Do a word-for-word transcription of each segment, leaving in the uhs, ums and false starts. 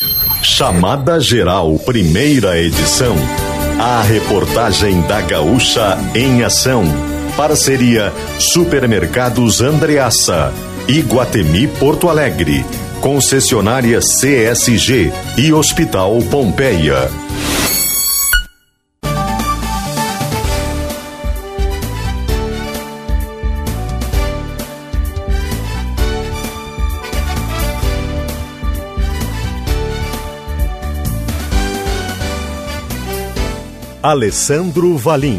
Chamada Geral, primeira edição. A reportagem da Gaúcha em ação. Parceria Supermercados Andreassa, Iguatemi Porto Alegre, Concessionária C S G e Hospital Pompeia. Alessandro Valim.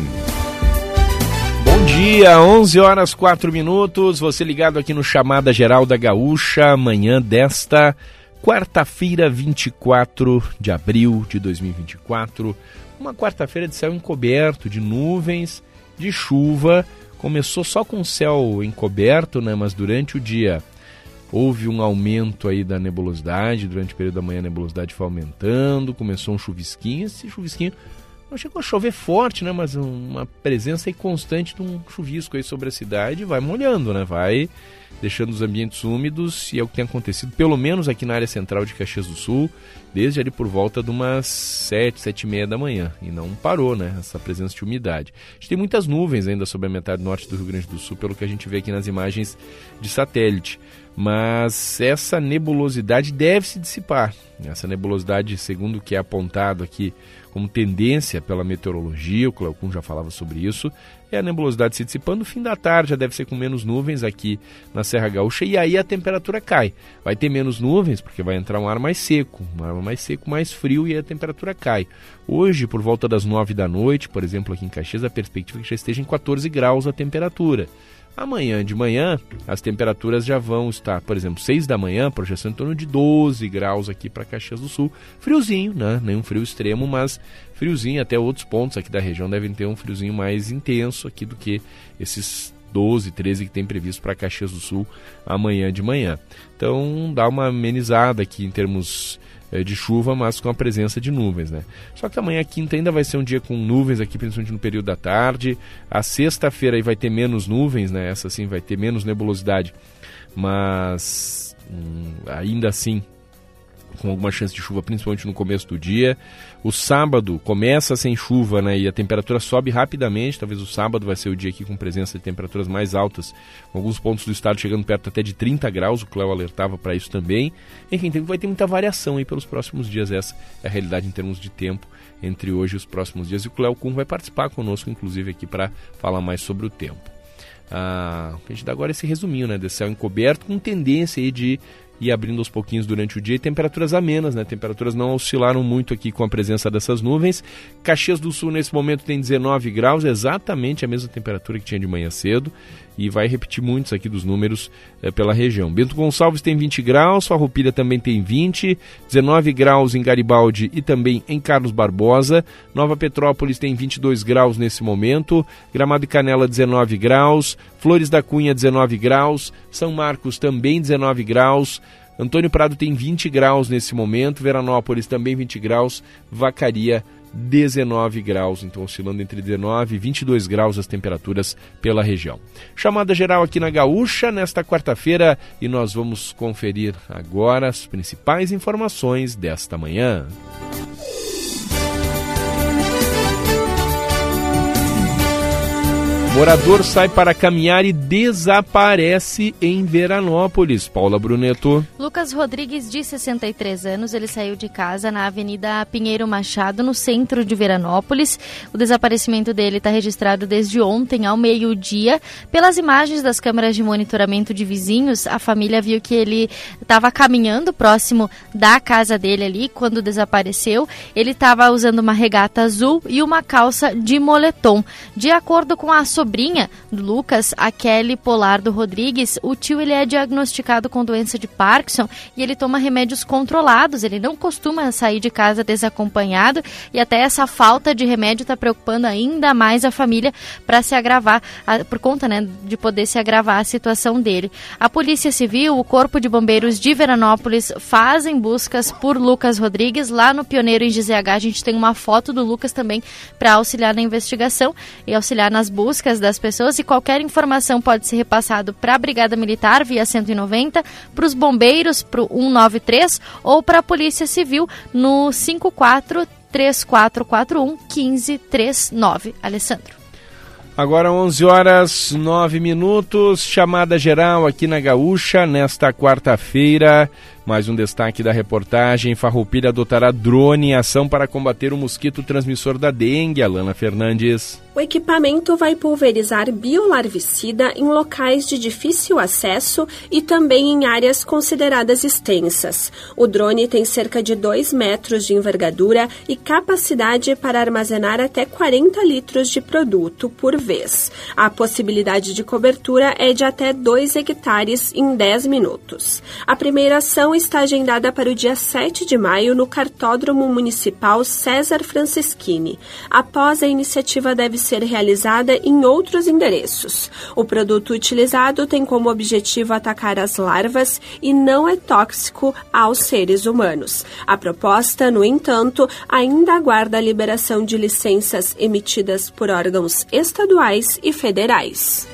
Bom dia, onze horas quatro minutos, você ligado aqui no Chamada Geral da Gaúcha, manhã desta quarta-feira, vinte e quatro de abril de dois mil e vinte e quatro, uma quarta-feira de céu encoberto, de nuvens, de chuva, começou só com o céu encoberto, né, mas durante o dia houve um aumento aí da nebulosidade, durante o período da manhã a nebulosidade foi aumentando, começou um chuvisquinho, esse chuvisquinho não chegou a chover forte, né? Mas uma presença aí constante de um chuvisco aí sobre a cidade, vai molhando, né? Vai deixando os ambientes úmidos, e é o que tem acontecido, pelo menos aqui na área central de Caxias do Sul, desde ali por volta de umas sete, sete e meia da manhã, e não parou, né? Essa presença de umidade. A gente tem muitas nuvens ainda sobre a metade norte do Rio Grande do Sul, pelo que a gente vê aqui nas imagens de satélite. Mas essa nebulosidade deve se dissipar. Essa nebulosidade, segundo o que é apontado aqui como tendência pela meteorologia, o Cleocum já falava sobre isso, é a nebulosidade se dissipando. No fim da tarde já deve ser com menos nuvens aqui na Serra Gaúcha, e aí a temperatura cai. Vai ter menos nuvens porque vai entrar um ar mais seco, um ar mais seco, mais frio, e a temperatura cai. Hoje, por volta das nove da noite, por exemplo, aqui em Caxias, a perspectiva é que já esteja em quatorze graus a temperatura. Amanhã de manhã, as temperaturas já vão estar, por exemplo, seis da manhã, projeção em torno de doze graus aqui para Caxias do Sul. Friozinho, né? Nenhum frio extremo, mas friozinho. Até outros pontos aqui da região devem ter um friozinho mais intenso aqui do que esses doze, treze que tem previsto para Caxias do Sul amanhã de manhã. Então, dá uma amenizada aqui em termos de chuva, mas com a presença de nuvens, né? Só que amanhã, quinta, ainda vai ser um dia com nuvens aqui, principalmente no período da tarde. A sexta-feira aí vai ter menos nuvens, né? Essa sim vai ter menos nebulosidade, mas hum, ainda assim com alguma chance de chuva, principalmente no começo do dia. O sábado começa sem chuva, né, e a temperatura sobe rapidamente. Talvez o sábado vai ser o dia aqui com presença de temperaturas mais altas, com alguns pontos do estado chegando perto até de trinta graus, o Cléo alertava para isso também. Enfim, vai ter muita variação aí pelos próximos dias, essa é a realidade em termos de tempo entre hoje e os próximos dias, e o Cléo Kuhn vai participar conosco, inclusive, aqui para falar mais sobre o tempo. Ah, a gente dá agora esse resuminho, né, desse céu encoberto, com tendência aí de ir abrindo aos pouquinhos durante o dia, e temperaturas amenas, né? Temperaturas não oscilaram muito aqui com a presença dessas nuvens. Caxias do Sul nesse momento tem dezenove graus, exatamente a mesma temperatura que tinha de manhã cedo, e vai repetir muitos aqui dos números é, pela região. Bento Gonçalves tem vinte graus, Farroupilha também tem vinte, dezenove graus em Garibaldi e também em Carlos Barbosa. Nova Petrópolis tem vinte e dois graus nesse momento, Gramado e Canela dezenove graus, Flores da Cunha dezenove graus, São Marcos também dezenove graus, Antônio Prado tem vinte graus nesse momento, Veranópolis também vinte graus, Vacaria dezenove graus, então oscilando entre dezenove e vinte e dois graus as temperaturas pela região. Chamada geral aqui na Gaúcha nesta quarta-feira, e nós vamos conferir agora as principais informações desta manhã. Morador sai para caminhar e desaparece em Veranópolis. Paula Bruneto. Lucas Rodrigues, de sessenta e três anos, ele saiu de casa na Avenida Pinheiro Machado, no centro de Veranópolis. O desaparecimento dele está registrado desde ontem ao meio-dia. Pelas imagens das câmeras de monitoramento de vizinhos, a família viu que ele estava caminhando próximo da casa dele ali quando desapareceu. Ele estava usando uma regata azul e uma calça de moletom. De acordo com a sobrinha do Lucas, a Kelly Polardo Rodrigues, o tio ele é diagnosticado com doença de Parkinson e ele toma remédios controlados, ele não costuma sair de casa desacompanhado, e até essa falta de remédio está preocupando ainda mais a família para se agravar, a, por conta, né, de poder se agravar a situação dele. A Polícia Civil, o Corpo de Bombeiros de Veranópolis fazem buscas por Lucas Rodrigues. Lá no Pioneiro em G Z H a gente tem uma foto do Lucas também para auxiliar na investigação e auxiliar nas buscas casa das pessoas, e qualquer informação pode ser repassado para a Brigada Militar via cento e noventa, para os bombeiros, para o cento e noventa e três ou para a Polícia Civil no cinco quatro três quatro quatro um um cinco três nove. Alessandro. Agora onze horas nove minutos, chamada geral aqui na Gaúcha, nesta quarta-feira. Mais um destaque da reportagem: Farroupilha adotará drone em ação para combater o mosquito transmissor da dengue. Alana Fernandes. O equipamento vai pulverizar biolarvicida em locais de difícil acesso e também em áreas consideradas extensas. O drone tem cerca de dois metros de envergadura e capacidade para armazenar até quarenta litros de produto por vez. A possibilidade de cobertura é de até dois hectares em dez minutos. A primeira ação está agendada para o dia sete de maio no Cartódromo Municipal César Franceschini. Após a iniciativa deve ser realizada em outros endereços. O produto utilizado tem como objetivo atacar as larvas e não é tóxico aos seres humanos. A proposta, no entanto, ainda aguarda a liberação de licenças emitidas por órgãos estaduais e federais.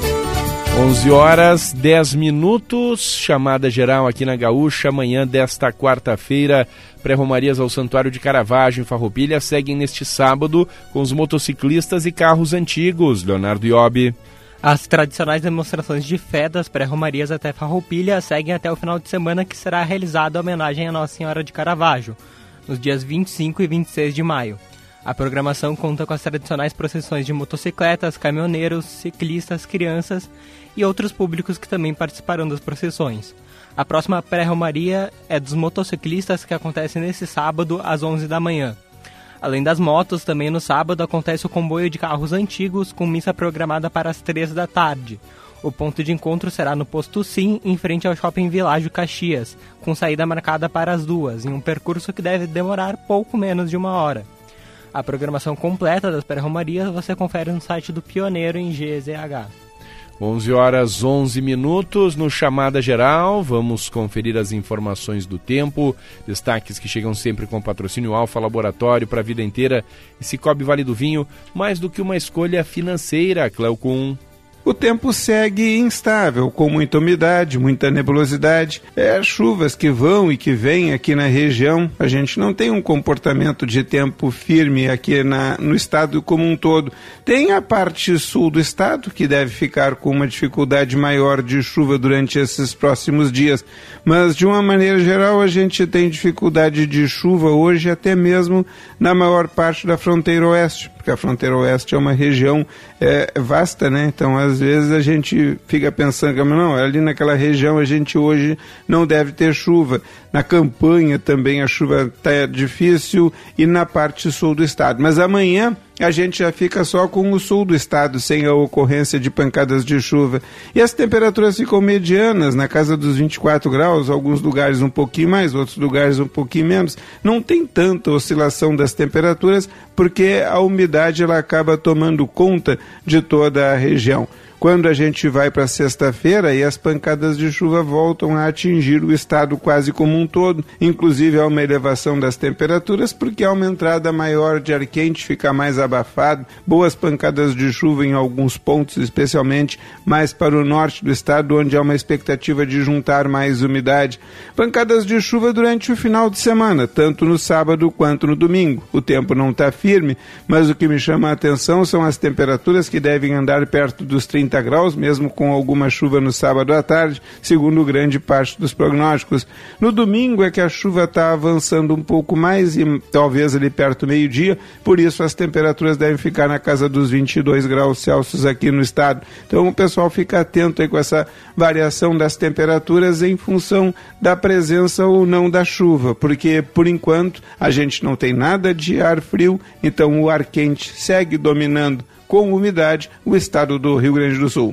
onze horas dez minutos, chamada geral aqui na Gaúcha, amanhã desta quarta-feira. Pré-romarias ao Santuário de Caravaggio, em Farroupilha, seguem neste sábado com os motociclistas e carros antigos. Leonardo Iobi. As tradicionais demonstrações de fé das pré-romarias até Farroupilha seguem até o final de semana, que será realizada a homenagem a Nossa Senhora de Caravaggio, nos dias vinte e cinco e vinte e seis de maio. A programação conta com as tradicionais procissões de motocicletas, caminhoneiros, ciclistas, crianças e outros públicos que também participarão das procissões. A próxima pré-romaria é dos motociclistas, que acontece nesse sábado às onze da manhã. Além das motos, também no sábado acontece o comboio de carros antigos, com missa programada para as três da tarde. O ponto de encontro será no Posto Sim, em frente ao Shopping Világio Caxias, com saída marcada para as duas, em um percurso que deve demorar pouco menos de uma hora. A programação completa das pré-romarias você confere no site do Pioneiro em G Z H. onze horas onze minutos, no Chamada Geral, vamos conferir as informações do tempo, destaques que chegam sempre com patrocínio Alfa Laboratório para a vida inteira e Cicobi Vale do Vinho, mais do que uma escolha financeira. Cleocum. O tempo segue instável, com muita umidade, muita nebulosidade. É chuvas que vão e que vêm aqui na região. A gente não tem um comportamento de tempo firme aqui na, no estado como um todo. Tem a parte sul do estado, que deve ficar com uma dificuldade maior de chuva durante esses próximos dias. Mas, de uma maneira geral, a gente tem dificuldade de chuva hoje, até mesmo na maior parte da fronteira oeste, porque a fronteira oeste é uma região é, vasta, né? Então, às vezes a gente fica pensando que não, ali naquela região a gente hoje não deve ter chuva. Na campanha também a chuva está difícil e na parte sul do estado. Mas amanhã a gente já fica só com o sul do estado, sem a ocorrência de pancadas de chuva. E as temperaturas ficam medianas, na casa dos vinte e quatro graus, alguns lugares um pouquinho mais, outros lugares um pouquinho menos. Não tem tanta oscilação das temperaturas, porque a umidade ela acaba tomando conta de toda a região. Quando a gente vai para sexta-feira, e as pancadas de chuva voltam a atingir o estado quase como um todo, inclusive há uma elevação das temperaturas, porque há uma entrada maior de ar quente, fica mais abafado, boas pancadas de chuva em alguns pontos, especialmente mais para o norte do estado, onde há uma expectativa de juntar mais umidade. Pancadas de chuva durante o final de semana, tanto no sábado quanto no domingo. O tempo não está firme, mas o que me chama a atenção são as temperaturas, que devem andar perto dos trinta graus, mesmo com alguma chuva no sábado à tarde, segundo grande parte dos prognósticos. No domingo é que a chuva está avançando um pouco mais, e talvez ali perto do meio-dia, por isso as temperaturas devem ficar na casa dos vinte e dois graus Celsius aqui no estado. Então o pessoal fica atento aí com essa variação das temperaturas em função da presença ou não da chuva, porque por enquanto a gente não tem nada de ar frio, então o ar quente segue dominando com umidade o estado do Rio Grande do Sul.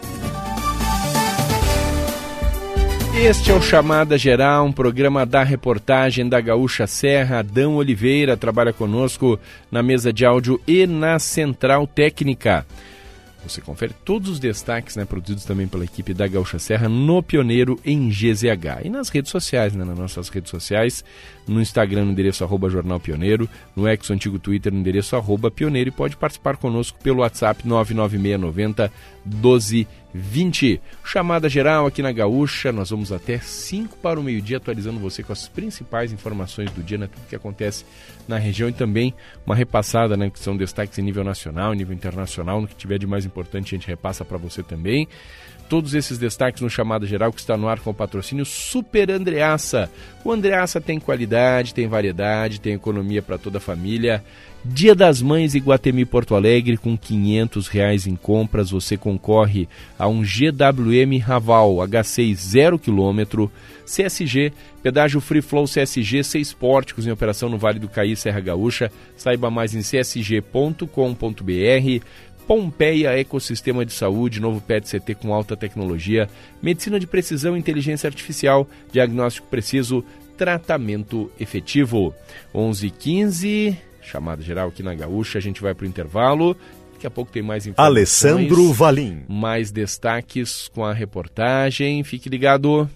Este é o Chamada Geral, um programa da reportagem da Gaúcha Serra. Adão Oliveira trabalha conosco na mesa de áudio e na central técnica. Você confere todos os destaques, né, produzidos também pela equipe da Gaúcha Serra no Pioneiro em G Z H. E nas redes sociais, né, nas nossas redes sociais, no Instagram no endereço arroba Jornal Pioneiro, no ex antigo Twitter no endereço arroba Pioneiro, e pode participar conosco pelo WhatsApp nove nove seis nove zero um dois dois zero. Chamada geral aqui na Gaúcha, nós vamos até cinco para o meio-dia atualizando você com as principais informações do dia, né, tudo que acontece na região, e também uma repassada, né, que são destaques em nível nacional, em nível internacional, no que tiver de mais importante a gente repassa para você também. Todos esses destaques no Chamada Geral, que está no ar com o patrocínio Super Andreassa. O Andreassa tem qualidade, tem variedade, tem economia para toda a família. Dia das Mães Iguatemi Porto Alegre, com quinhentos reais em compras, você concorre a um G W M Raval H seis zero quilômetro, C S G, pedágio Free Flow C S G, seis pórticos em operação no Vale do Caí, Serra Gaúcha. Saiba mais em c s g ponto com ponto b r. Pompeia Ecossistema de Saúde, novo P E T C T com alta tecnologia, medicina de precisão, inteligência artificial, diagnóstico preciso, tratamento efetivo. onze e quinze, chamada geral aqui na Gaúcha, a gente vai para o intervalo. Daqui a pouco tem mais informações. Alessandro Valim. Mais destaques com a reportagem. Fique ligado.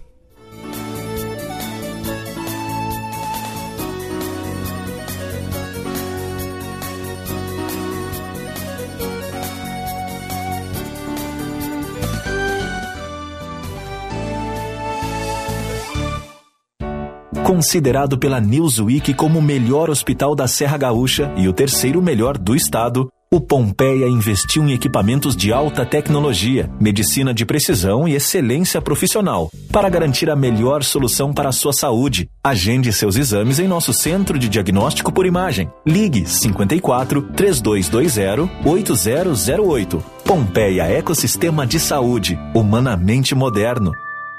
Considerado pela Newsweek como o melhor hospital da Serra Gaúcha e o terceiro melhor do estado, o Pompeia investiu em equipamentos de alta tecnologia, medicina de precisão e excelência profissional, para garantir a melhor solução para a sua saúde. Agende seus exames em nosso Centro de Diagnóstico por Imagem. Ligue cinquenta e quatro, três dois dois zero, oito zero zero oito. Pompeia Ecossistema de Saúde, humanamente moderno.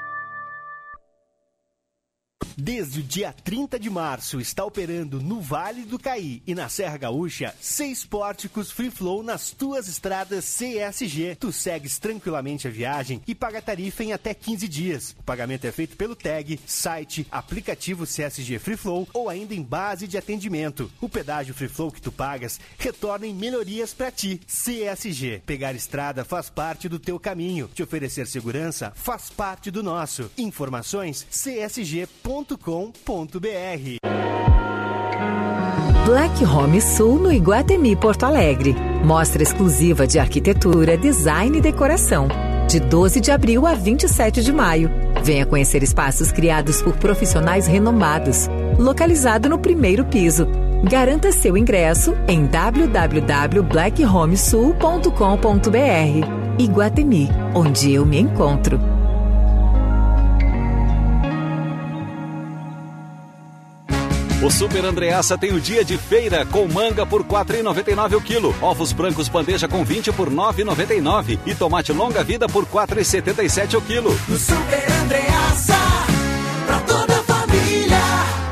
Desde o dia trinta de março está operando no Vale do Caí e na Serra Gaúcha seis pórticos Free Flow nas tuas estradas C S G. Tu segues tranquilamente a viagem e paga a tarifa em até quinze dias. O pagamento é feito pelo tag, site, aplicativo C S G Free Flow ou ainda em base de atendimento. O pedágio Free Flow que tu pagas retorna em melhorias para ti. C S G. Pegar estrada faz parte do teu caminho. Te oferecer segurança faz parte do nosso. Informações c s g ponto com ponto b r. Black Home Sul no Iguatemi Porto Alegre. Mostra exclusiva de arquitetura, design e decoração. De doze de abril a vinte e sete de maio. Venha conhecer espaços criados por profissionais renomados. Localizado no primeiro piso. Garanta seu ingresso em w w w ponto black home sul ponto com ponto b r. Iguatemi, onde eu me encontro. O Super Andreassa tem o dia de feira com manga por quatro reais e noventa e nove centavos o quilo, ovos brancos bandeja com vinte por nove reais e noventa e nove centavos e tomate longa vida por quatro reais e setenta e sete centavos o quilo. No Super Andreassa, pra toda a família.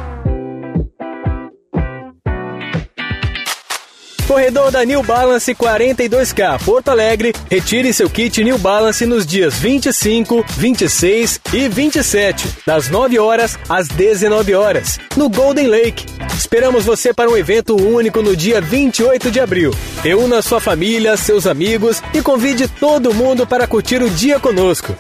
Corredor da New Balance quarenta e dois K, Porto Alegre. Retire seu kit New Balance nos dias vinte e cinco, vinte e seis e vinte e sete, das nove horas às dezenove horas, no Golden Lake. Esperamos você para um evento único no dia vinte e oito de abril. Reúna sua família, seus amigos e convide todo mundo para curtir o dia conosco.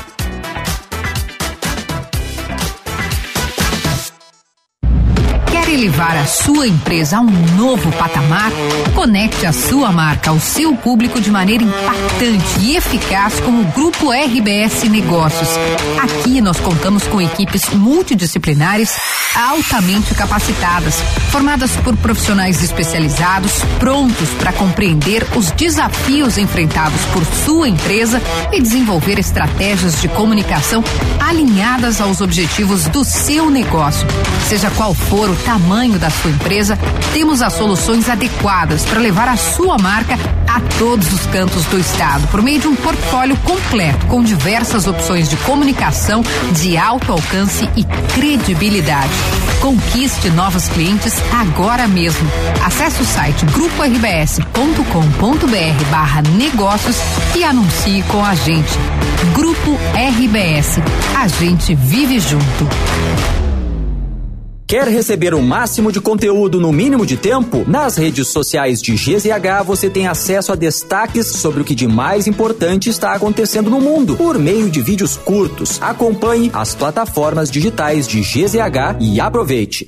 Quer elevar a sua empresa a um novo patamar? Conecte a sua marca ao seu público de maneira impactante e eficaz com o Grupo R B S Negócios. Aqui nós contamos com equipes multidisciplinares altamente capacitadas, formadas por profissionais especializados, prontos para compreender os desafios enfrentados por sua empresa e desenvolver estratégias de comunicação alinhadas aos objetivos do seu negócio. Seja qual for o tamanho da sua empresa, temos as soluções adequadas para levar a sua marca a todos os cantos do estado, por meio de um portfólio completo com diversas opções de comunicação de alto alcance e credibilidade. Conquiste novos clientes agora mesmo. Acesse o site grupo r b s ponto com ponto b r barra negócios e anuncie com a gente. Grupo R B S. A gente vive junto. Quer receber o máximo de conteúdo no mínimo de tempo? Nas redes sociais de G Z H você tem acesso a destaques sobre o que de mais importante está acontecendo no mundo, por meio de vídeos curtos. Acompanhe as plataformas digitais de G Z H e aproveite!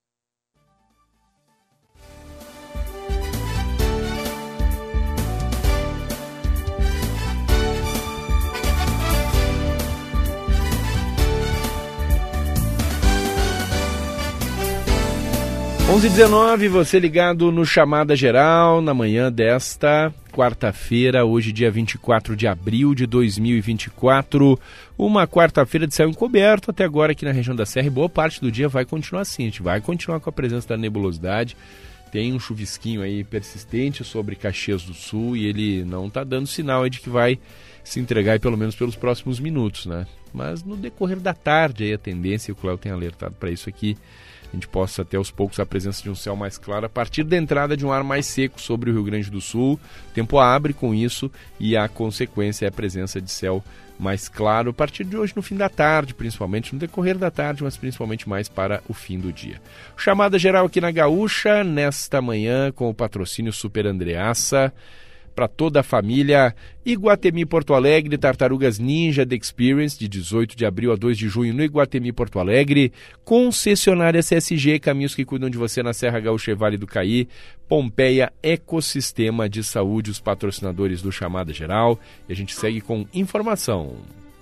onze e dezenove, você ligado no Chamada Geral, na manhã desta quarta-feira, hoje dia vinte e quatro de abril de dois mil e vinte e quatro, uma quarta-feira de céu encoberto até agora aqui na região da Serra, e boa parte do dia vai continuar assim, a gente vai continuar com a presença da nebulosidade, tem um chuvisquinho aí persistente sobre Caxias do Sul e ele não está dando sinal aí de que vai se entregar aí pelo menos pelos próximos minutos, né? Mas no decorrer da tarde aí a tendência, e o Cléo tem alertado para isso aqui, a gente possa ter aos poucos a presença de um céu mais claro a partir da entrada de um ar mais seco sobre o Rio Grande do Sul. O tempo abre com isso e a consequência é a presença de céu mais claro a partir de hoje no fim da tarde, principalmente no decorrer da tarde, mas principalmente mais para o fim do dia. Chamada geral aqui na Gaúcha, nesta manhã com o patrocínio Super Andreassa, para toda a família. Iguatemi Porto Alegre, Tartarugas Ninja The Experience, de dezoito de abril a dois de junho no Iguatemi Porto Alegre. Concessionária C S G, caminhos que cuidam de você na Serra Gaúcha e Vale do Caí. Pompeia Ecossistema de Saúde, os patrocinadores do Chamada Geral. E a gente segue com informação.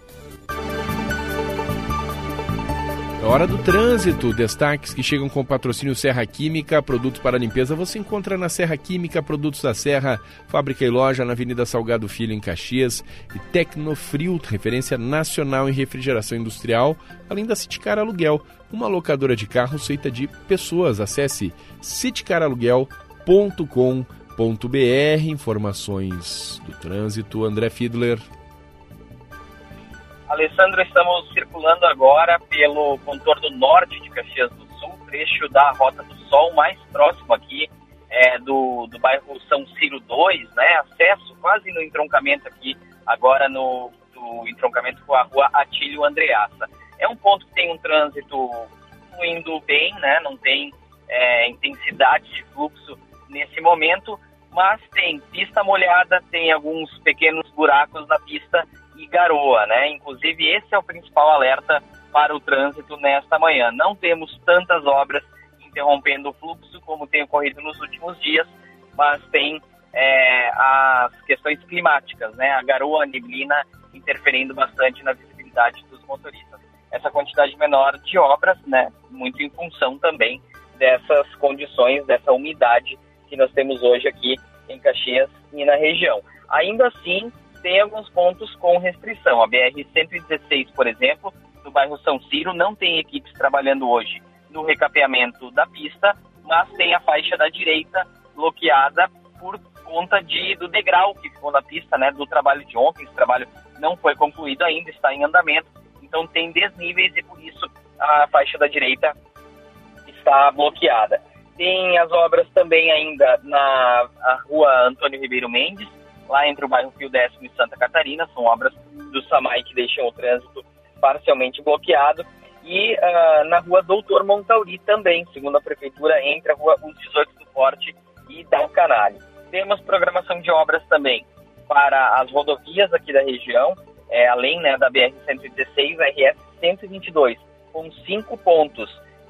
É hora do trânsito, destaques que chegam com patrocínio Serra Química, produtos para limpeza você encontra na Serra Química, produtos da Serra, fábrica e loja na Avenida Salgado Filho em Caxias, e Tecnofrio, referência nacional em refrigeração industrial, além da Siticar Aluguel, uma locadora de carros feita de pessoas. Acesse siticar aluguel ponto com ponto b r, informações do trânsito, André Fiedler. Alessandro, estamos circulando agora pelo contorno norte de Caxias do Sul, trecho da Rota do Sol, mais próximo aqui é, do, do bairro São Ciro dois, né? Acesso quase no entroncamento aqui, agora no do entroncamento com a rua Atílio Andreassa. É um ponto que tem um trânsito fluindo bem, né? Não tem é, intensidade de fluxo nesse momento, mas tem pista molhada, tem alguns pequenos buracos na pista e garoa, né? Inclusive esse é o principal alerta para o trânsito nesta manhã. Não temos tantas obras interrompendo o fluxo como tem ocorrido nos últimos dias, mas tem é, as questões climáticas, né? A garoa, a neblina interferindo bastante na visibilidade dos motoristas. Essa quantidade menor de obras, né? Muito em função também dessas condições, dessa umidade que nós temos hoje aqui em Caxias e na região. Ainda assim, tem alguns pontos com restrição. A B R cento e dezesseis, por exemplo, no bairro São Ciro, não tem equipes trabalhando hoje no recapeamento da pista, mas tem a faixa da direita bloqueada por conta de, do degrau que ficou na pista, né, do trabalho de ontem. Esse trabalho não foi concluído ainda, está em andamento, então tem desníveis e por isso a faixa da direita está bloqueada. Tem as obras também ainda na a rua Antônio Ribeiro Mendes, lá entre o bairro Pio Décimo e Santa Catarina, são obras do SAMAI que deixam o trânsito parcialmente bloqueado. E uh, na rua Doutor Montauri também, segundo a Prefeitura, entre a rua Os dezoito do Forte e Dal Canale. Temos programação de obras também para as rodovias aqui da região, é, além, né, da B R cento e dezesseis, a R S cento e vinte e dois, com cinco pontos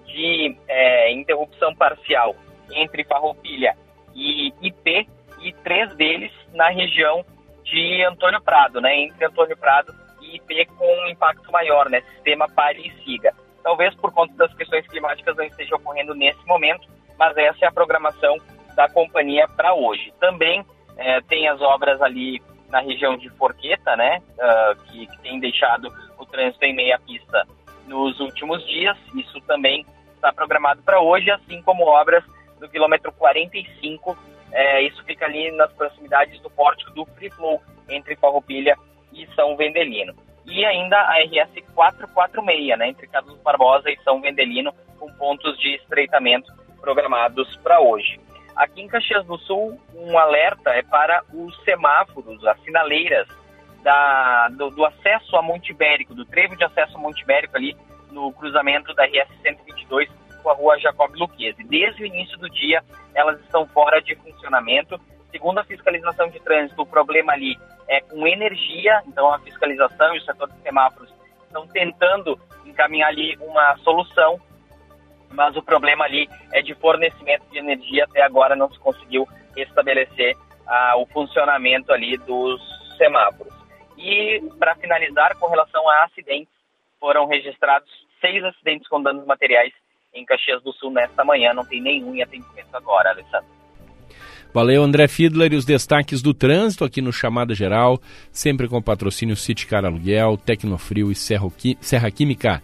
de é, interrupção parcial entre Farroupilha e I P, e três deles na região de Antônio Prado, né, entre Antônio Prado e I P, com um impacto maior, né, sistema pare e siga. Talvez por conta das questões climáticas não esteja ocorrendo nesse momento, mas essa é a programação da companhia para hoje. Também é, tem as obras ali na região de Forqueta, né, uh, que, que tem deixado o trânsito em meia pista nos últimos dias. Isso também está programado para hoje, assim como obras do quilômetro quarenta e cinco. É, isso fica ali nas proximidades do pórtico do Free Flow, entre Farroupilha e São Vendelino. E ainda a R S quatrocentos e quarenta e seis, né, entre Carlos Barbosa e São Vendelino, com pontos de estreitamento programados para hoje. Aqui em Caxias do Sul, um alerta é para os semáforos, as sinaleiras da, do, do acesso a Monte Ibérico, do trevo de acesso a Monte Ibérico ali no cruzamento da R S cento e vinte e dois com a rua Jacob Lucchesi. Desde o início do dia, elas estão fora de funcionamento. Segundo a fiscalização de trânsito, o problema ali é com energia, então a fiscalização e o setor de semáforos estão tentando encaminhar ali uma solução, mas o problema ali é de fornecimento de energia. Até agora não se conseguiu estabelecer ah, o funcionamento ali dos semáforos. E, para finalizar, com relação a acidentes, foram registrados seis acidentes com danos materiais em Caxias do Sul nesta manhã. Não tem nenhum em atendimento agora, Alessandro. Valeu, André Fiedler, e os destaques do trânsito aqui no Chamada Geral, sempre com patrocínio Citicar Aluguel, Tecnofrio e Serra Química.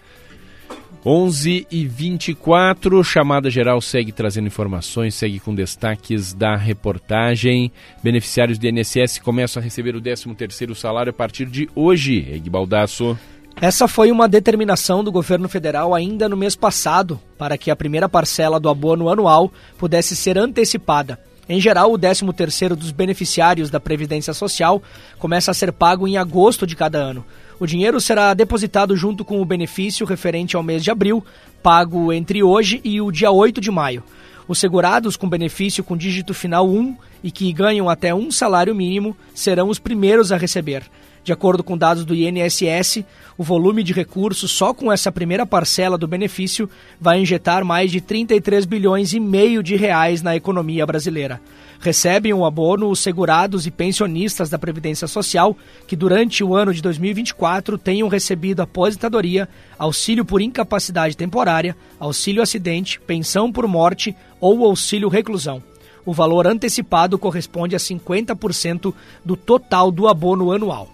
onze e vinte e quatro, Chamada Geral segue trazendo informações, segue com destaques da reportagem. Beneficiários do I N S S começam a receber o décimo terceiro salário a partir de hoje. Egui Baldasso. Essa foi uma determinação do governo federal ainda no mês passado, para que a primeira parcela do abono anual pudesse ser antecipada. Em geral, o décimo terceiro dos beneficiários da Previdência Social começa a ser pago em agosto de cada ano. O dinheiro será depositado junto com o benefício referente ao mês de abril, pago entre hoje e o dia oito de maio. Os segurados com benefício com dígito final um e que ganham até um salário mínimo serão os primeiros a receber. De acordo com dados do I N S S, o volume de recursos só com essa primeira parcela do benefício vai injetar mais de trinta e três bilhões e meio de reais na economia brasileira. Recebem o abono os segurados e pensionistas da Previdência Social que durante o ano de dois mil e vinte e quatro tenham recebido aposentadoria, auxílio por incapacidade temporária, auxílio acidente, pensão por morte ou auxílio reclusão. O valor antecipado corresponde a cinquenta por cento do total do abono anual.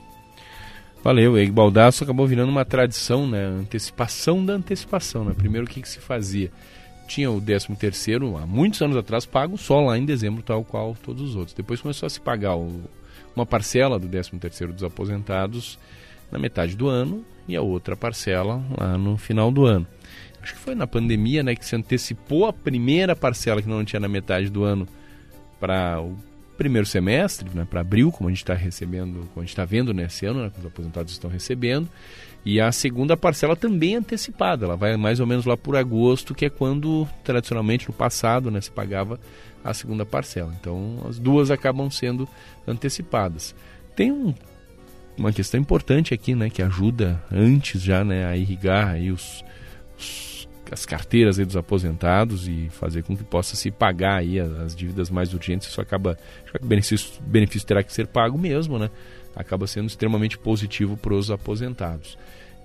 Valeu, Egui Baldasso acabou virando uma tradição, né? Antecipação da antecipação, né? Primeiro, o que, que se fazia? Tinha o décimo terceiro, há muitos anos atrás, pago só lá em dezembro, tal qual todos os outros. Depois começou a se pagar o, uma parcela do décimo terceiro dos aposentados na metade do ano e a outra parcela lá no final do ano. Acho que foi na pandemia, né, que se antecipou a primeira parcela que não tinha na metade do ano para o primeiro semestre, né, para abril, como a gente está recebendo, como a gente está vendo nesse ano, né, que os aposentados estão recebendo, e a segunda parcela também antecipada, ela vai mais ou menos lá por agosto, que é quando tradicionalmente no passado, né, se pagava a segunda parcela. Então as duas acabam sendo antecipadas. Tem um, uma questão importante aqui, né, que ajuda antes já, né, a irrigar aí os, os as carteiras aí dos aposentados e fazer com que possa se pagar aí as, as dívidas mais urgentes. Isso acaba, o benefício, benefício terá que ser pago mesmo, né? Acaba sendo extremamente positivo para os aposentados.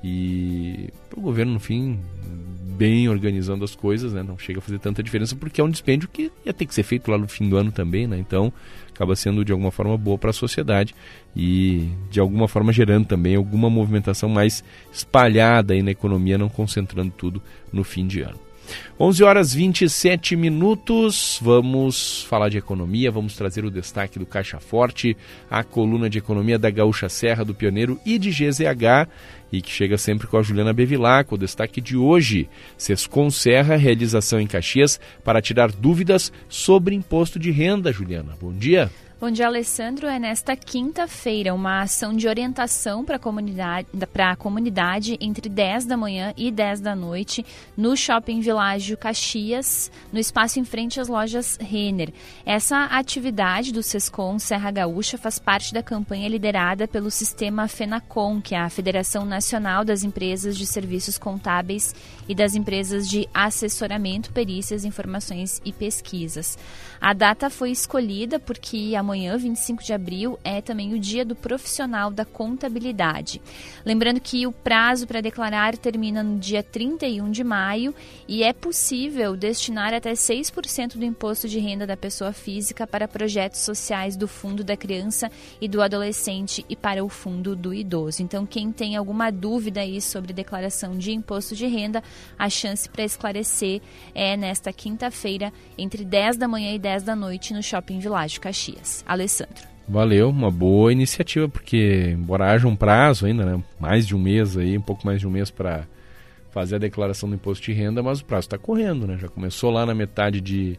E para o governo, no fim, bem organizando as coisas, né? Não chega a fazer tanta diferença porque é um dispêndio que ia ter que ser feito lá no fim do ano também, né? Então acaba sendo de alguma forma boa para a sociedade e de alguma forma gerando também alguma movimentação mais espalhada aí na economia, não concentrando tudo no fim de ano. onze horas e vinte e sete minutos, vamos falar de economia, vamos trazer o destaque do Caixa Forte, a coluna de economia da Gaúcha Serra, do Pioneiro e de G Z H, e que chega sempre com a Juliana Bevilá, com o destaque de hoje. Sescom Serra, realização em Caxias para tirar dúvidas sobre imposto de renda. Juliana, bom dia. Bom dia, Alessandro. É nesta quinta-feira uma ação de orientação para a comunidade, para a comunidade entre dez da manhã e dez da noite no Shopping Világio Caxias, no espaço em frente às lojas Renner. Essa atividade do Sescom Serra Gaúcha faz parte da campanha liderada pelo sistema FENACON, que é a Federação Nacional das Empresas de Serviços Contábeis e das Empresas de Assessoramento, Perícias, Informações e Pesquisas. A data foi escolhida porque amanhã, vinte e cinco de abril, é também o dia do profissional da contabilidade. Lembrando que o prazo para declarar termina no dia trinta e um de maio e é possível destinar até seis por cento do imposto de renda da pessoa física para projetos sociais do Fundo da Criança e do Adolescente e para o Fundo do Idoso. Então, quem tem alguma dúvida aí sobre declaração de imposto de renda, a chance para esclarecer é nesta quinta-feira, entre dez da manhã e dez da noite, no Shopping Világio Caxias. Alessandro. Valeu, uma boa iniciativa, porque embora haja um prazo ainda, né, mais de um mês aí, um pouco mais de um mês para fazer a declaração do imposto de renda, mas o prazo está correndo, né? Já começou lá na metade de,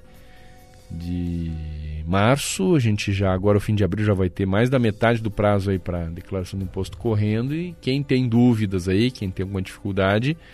de março, a gente já agora o fim de abril já vai ter mais da metade do prazo aí para declaração do imposto correndo, e quem tem dúvidas aí, quem tem alguma dificuldade,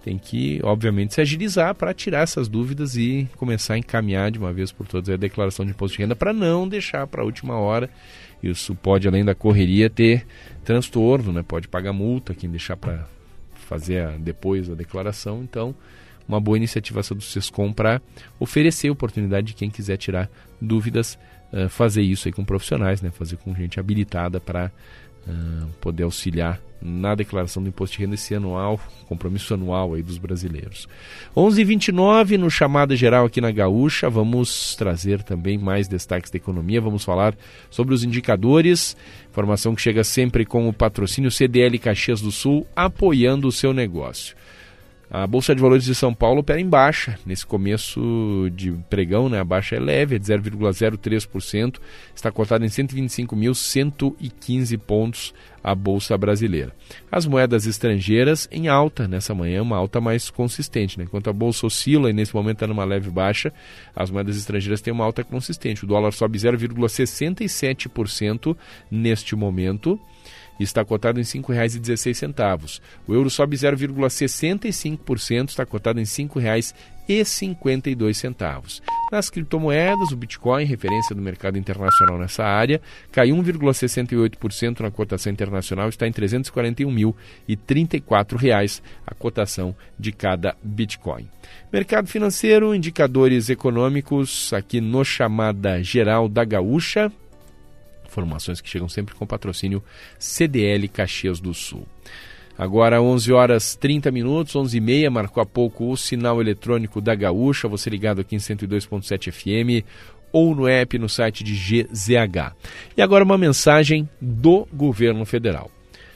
tem que, obviamente, se agilizar para tirar essas dúvidas e começar a encaminhar de uma vez por todas a declaração de imposto de renda para não deixar para a última hora. Isso pode, além da correria, ter transtorno, né? Pode pagar multa quem deixar para fazer a, depois a declaração. Então, uma boa iniciativa essa do Sescom para oferecer a oportunidade de quem quiser tirar dúvidas, uh, fazer isso aí com profissionais, né? Fazer com gente habilitada para uh, poder auxiliar na declaração do imposto de renda esse anual, compromisso anual aí dos brasileiros. onze e vinte e nove no Chamada Geral aqui na Gaúcha, vamos trazer também mais destaques da economia, vamos falar sobre os indicadores, informação que chega sempre com o patrocínio C D L Caxias do Sul, apoiando o seu negócio. A Bolsa de Valores de São Paulo opera em baixa, nesse começo de pregão, né? A baixa é leve, é de zero vírgula zero três por cento, está cotada em cento e vinte e cinco mil cento e quinze pontos a Bolsa brasileira. As moedas estrangeiras em alta nessa manhã, uma alta mais consistente, né? Enquanto a Bolsa oscila e nesse momento está numa leve baixa, as moedas estrangeiras têm uma alta consistente. O dólar sobe zero vírgula sessenta e sete por cento neste momento, está cotado em cinco reais e dezesseis centavos. O euro sobe zero vírgula sessenta e cinco por cento, está cotado em cinco reais e cinquenta e dois centavos. Nas criptomoedas, o Bitcoin, referência do mercado internacional nessa área, caiu um vírgula sessenta e oito por cento na cotação internacional, está em trezentos e quarenta e um mil e trinta e quatro reais a cotação de cada Bitcoin. Mercado financeiro, indicadores econômicos aqui no Chamada Geral da Gaúcha. Informações que chegam sempre com patrocínio C D L Caxias do Sul. Agora onze horas e trinta minutos, onze e meia, marcou há pouco o sinal eletrônico da Gaúcha, você ligado aqui em cento e dois ponto sete F M ou no app no site de G Z H. E agora uma mensagem do governo federal.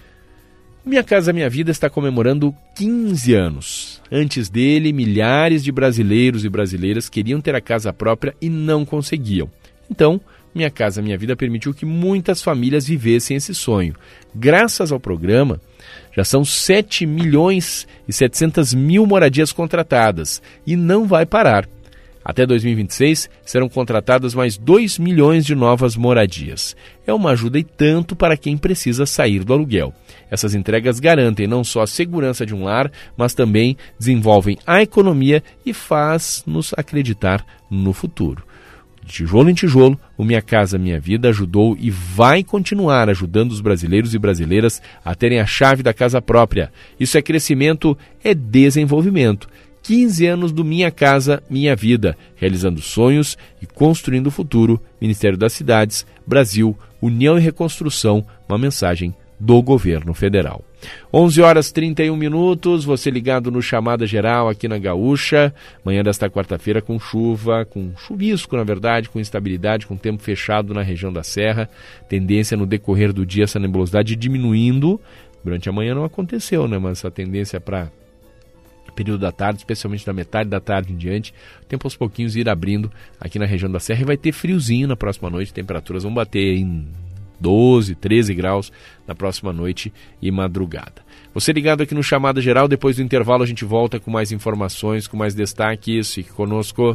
Minha Casa Minha Vida está comemorando quinze anos. Antes dele, milhares de brasileiros e brasileiras queriam ter a casa própria e não conseguiam. Então, Minha Casa Minha Vida permitiu que muitas famílias vivessem esse sonho. Graças ao programa, já são sete milhões e setecentas mil moradias contratadas e não vai parar. Até dois mil e vinte e seis, serão contratadas mais dois milhões de novas moradias. É uma ajuda e tanto para quem precisa sair do aluguel. Essas entregas garantem não só a segurança de um lar, mas também desenvolvem a economia e faz-nos acreditar no futuro. De tijolo em tijolo, o Minha Casa Minha Vida ajudou e vai continuar ajudando os brasileiros e brasileiras a terem a chave da casa própria. Isso é crescimento, é desenvolvimento. quinze anos do Minha Casa Minha Vida, realizando sonhos e construindo o futuro. Ministério das Cidades, Brasil, União e Reconstrução, uma mensagem do governo federal. onze horas e trinta e um minutos, você ligado no Chamada Geral aqui na Gaúcha, manhã desta quarta-feira com chuva, com chuvisco na verdade, com instabilidade, com tempo fechado na região da Serra, tendência no decorrer do dia essa nebulosidade diminuindo, durante a manhã não aconteceu, né? Mas essa tendência para período da tarde, especialmente da metade da tarde em diante, o tempo aos pouquinhos ir abrindo aqui na região da Serra e vai ter friozinho na próxima noite, temperaturas vão bater em doze, treze graus na próxima noite e madrugada. Você ligado aqui no Chamada Geral, depois do intervalo a gente volta com mais informações, com mais destaques, fique conosco.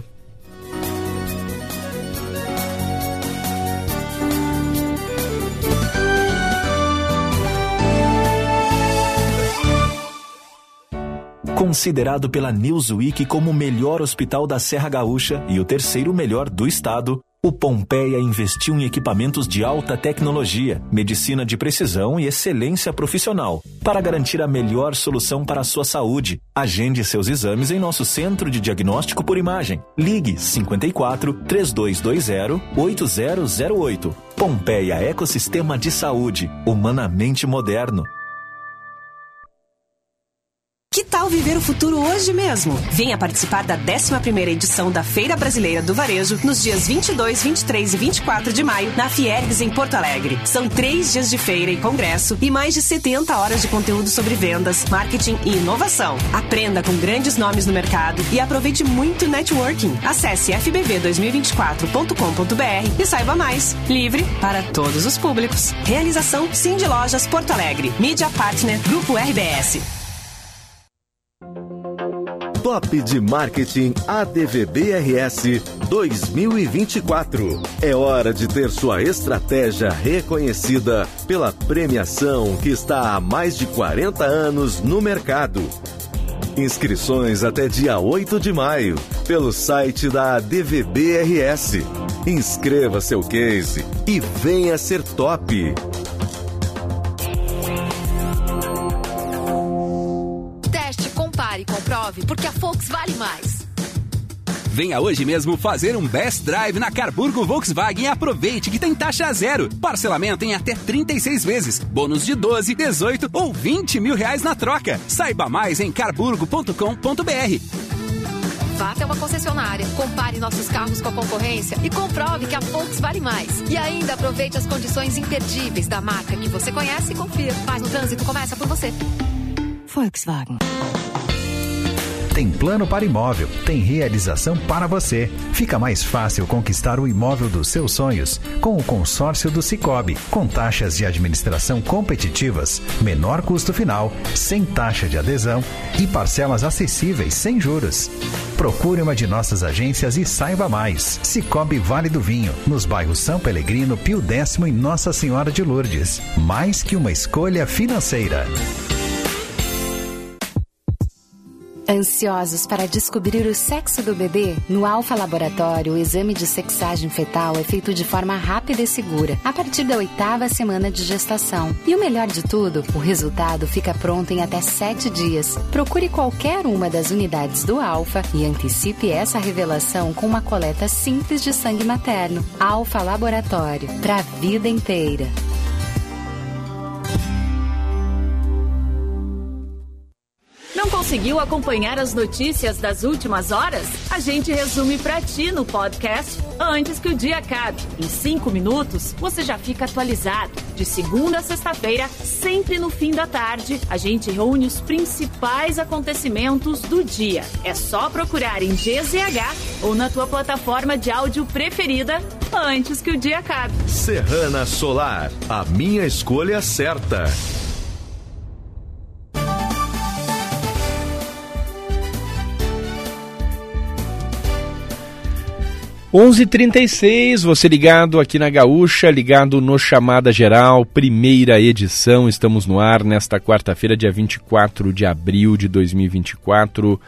Considerado pela Newsweek como o melhor hospital da Serra Gaúcha e o terceiro melhor do estado, o Pompeia investiu em equipamentos de alta tecnologia, medicina de precisão e excelência profissional, para garantir a melhor solução para a sua saúde. Agende seus exames em nosso centro de diagnóstico por imagem. Ligue cinquenta e quatro, três dois dois zero, oito zero zero oito. Pompeia Ecossistema de Saúde, humanamente moderno. Que tal viver o futuro hoje mesmo? Venha participar da décima primeira edição da Feira Brasileira do Varejo nos dias vinte e dois, vinte e três e vinte e quatro de maio na Fiergs em Porto Alegre. São três dias de feira e congresso e mais de setenta horas de conteúdo sobre vendas, marketing e inovação. Aprenda com grandes nomes no mercado e aproveite muito networking. Acesse f b v dois mil e vinte e quatro ponto com ponto b r e saiba mais. Livre para todos os públicos. Realização Cindy Lojas Porto Alegre. Mídia Partner Grupo R B S. Top de Marketing A D V B R S dois mil e vinte e quatro. É hora de ter sua estratégia reconhecida pela premiação que está há mais de quarenta anos no mercado. Inscrições até dia oito de maio, pelo site da D V B R S. Inscreva seu case e venha ser top. Teste, compare e comprove, porque a Volks vale mais. Venha hoje mesmo fazer um Best Drive na Carburgo Volkswagen e aproveite que tem taxa zero. Parcelamento em até trinta e seis vezes. Bônus de doze, dezoito ou vinte mil reais na troca. Saiba mais em carburgo ponto com ponto b r. Vá até uma concessionária, compare nossos carros com a concorrência e comprove que a Volks vale mais. E ainda aproveite as condições imperdíveis da marca que você conhece e confia. Mas no trânsito começa por você. Volkswagen. Tem plano para imóvel, tem realização para você. Fica mais fácil conquistar o imóvel dos seus sonhos com o consórcio do Sicoob, com taxas de administração competitivas, menor custo final, sem taxa de adesão e parcelas acessíveis sem juros. Procure uma de nossas agências e saiba mais. Sicoob Vale do Vinho, nos bairros São Pelegrino, Pio Décimo e Nossa Senhora de Lourdes. Mais que uma escolha financeira. Ansiosos para descobrir o sexo do bebê? No Alfa Laboratório, o exame de sexagem fetal é feito de forma rápida e segura, a partir da oitava semana de gestação. E o melhor de tudo, o resultado fica pronto em até sete dias. Procure qualquer uma das unidades do Alfa e antecipe essa revelação com uma coleta simples de sangue materno. Alfa Laboratório, para a vida inteira. Não conseguiu acompanhar as notícias das últimas horas? A gente resume pra ti no podcast antes que o dia acabe. Em cinco minutos, você já fica atualizado. De segunda a sexta-feira, sempre no fim da tarde, a gente reúne os principais acontecimentos do dia. É só procurar em G Z H ou na tua plataforma de áudio preferida antes que o dia acabe. Serrana Solar, a minha escolha certa. onze e trinta e seis, você ligado aqui na Gaúcha, ligado no Chamada Geral, primeira edição. Estamos no ar nesta quarta-feira, dia vinte e quatro de abril de dois mil e vinte e quatro.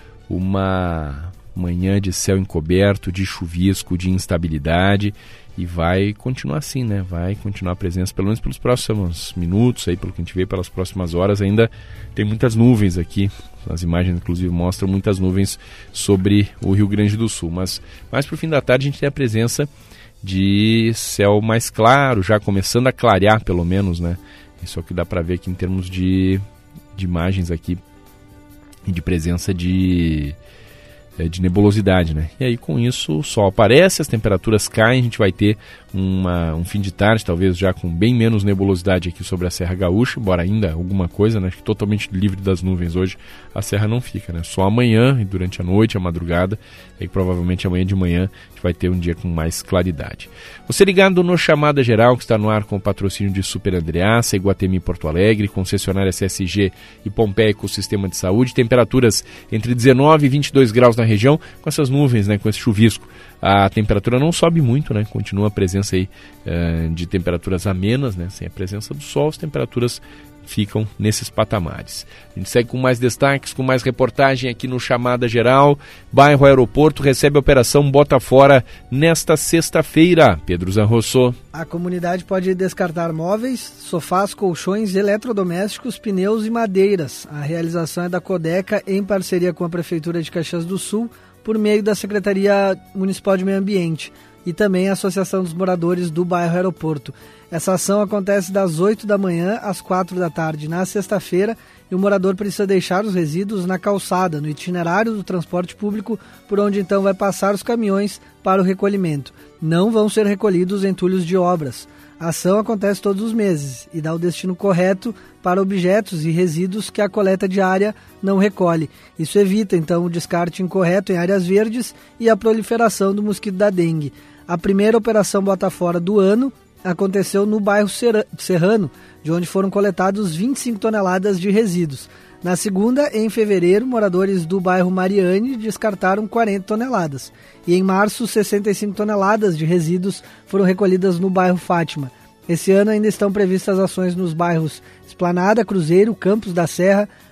Uma manhã de céu encoberto, de chuvisco, de instabilidade. E vai continuar assim, né? Vai continuar a presença, pelo menos pelos próximos minutos, aí, pelo que a gente vê, pelas próximas horas. Ainda tem muitas nuvens aqui. As imagens, inclusive, mostram muitas nuvens sobre o Rio Grande do Sul. Mas mais para o fim da tarde a gente tem a presença de céu mais claro, já começando a clarear, pelo menos, né? Isso é o que dá para ver aqui em termos de, de imagens aqui e de presença de... de nebulosidade, né? E aí com isso o sol aparece, as temperaturas caem, a gente vai ter uma, um fim de tarde, talvez já com bem menos nebulosidade aqui sobre a Serra Gaúcha, embora ainda alguma coisa, né? Acho que totalmente livre das nuvens hoje, a Serra não fica, né? Só amanhã e durante a noite, a madrugada, e provavelmente amanhã de manhã a gente vai ter um dia com mais claridade. Você ligado no Chamada Geral, que está no ar com o patrocínio de Super Andreassa, Iguatemi Porto Alegre, concessionária C S G e Pompeia Ecosistema de Saúde, temperaturas entre dezenove e vinte e dois graus na região, com essas nuvens, né, com esse chuvisco. A temperatura não sobe muito, né, continua a presença aí, uh, de temperaturas amenas, né, sem a presença do sol, as temperaturas ficam nesses patamares. A gente segue com mais destaques, com mais reportagem aqui no Chamada Geral. Bairro Aeroporto recebe a operação Bota Fora nesta sexta-feira. Pedro Zanrosso. A comunidade pode descartar móveis, sofás, colchões, eletrodomésticos, pneus e madeiras. A realização é da Codeca em parceria com a Prefeitura de Caxias do Sul, por meio da Secretaria Municipal de Meio Ambiente e também a Associação dos Moradores do Bairro Aeroporto. Essa ação acontece das oito da manhã às quatro da tarde na sexta-feira e o morador precisa deixar os resíduos na calçada, no itinerário do transporte público, por onde então vai passar os caminhões para o recolhimento. Não vão ser recolhidos entulhos de obras. A ação acontece todos os meses e dá o destino correto para objetos e resíduos que a coleta diária não recolhe. Isso evita, então, o descarte incorreto em áreas verdes e a proliferação do mosquito da dengue. A primeira operação Bota Fora do ano aconteceu no bairro Serrano, de onde foram coletados vinte e cinco toneladas de resíduos. Na segunda, em fevereiro, moradores do bairro Mariane descartaram quarenta toneladas. E em março, sessenta e cinco toneladas de resíduos foram recolhidas no bairro Fátima. Esse ano ainda estão previstas ações nos bairros Esplanada, Cruzeiro, Campos da Serra,